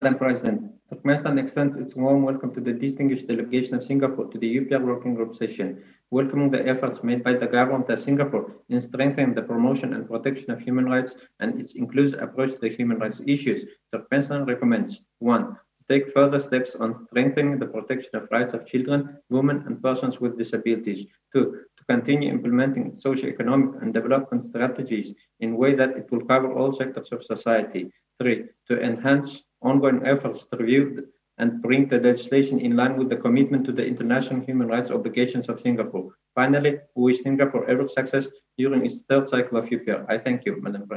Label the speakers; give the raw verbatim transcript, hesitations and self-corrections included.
Speaker 1: Madam President, Turkmenistan extends its warm welcome to the distinguished delegation of Singapore to the U P R Working Group session, welcoming the efforts made by the government of Singapore in strengthening the promotion and protection of human rights and its inclusive approach to the human rights issues. Turkmenistan recommends one. To take further steps on strengthening the protection of rights of children, women, and persons with disabilities. Two. To continue implementing socio-economic and development strategies in a way that it will cover all sectors of society. Three. To enhance ongoing efforts to review and bring the legislation in line with the commitment to the international human rights obligations of Singapore. Finally, we wish Singapore every success during its third cycle of U P R. I thank you, Madam President.